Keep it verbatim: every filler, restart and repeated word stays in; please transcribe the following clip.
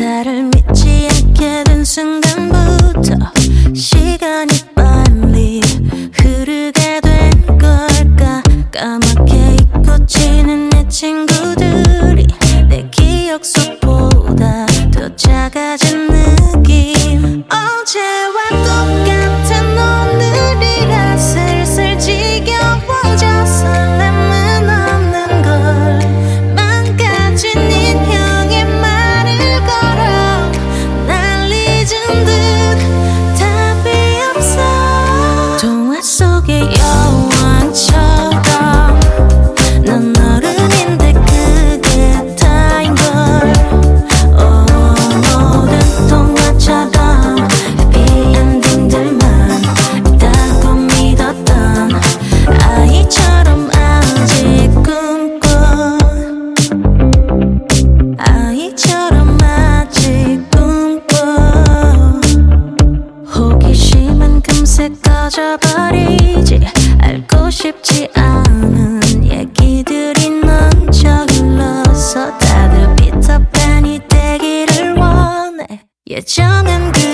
나를 믿지 않게 된 순간부터 시간이 빨리 흐르게 된 걸까. 까맣게 잊고 지는 내 친구들이 내 기억 속보다 더 작아진 느낌. 어제와 똑같은 오늘이라 슬슬 지겨워져. 설렘은 없는 걸 망가진 인형의 말을 걸어. 날 잊은 듯 답이 없어. 동화 속의 여왕처럼 넌 어른인데 그게 다인 걸. 모든 동화처럼 해피엔딩들만 있다고 믿었던 아이처럼 아직 꿈꿔. 아이처럼 아직 꿈꿔. 호기심은 금세 꺼져버리지. 알고 싶지 않은 얘기들이 넘쳐 흘러서 다들 피터팬이 되기를 원해. 예전엔 그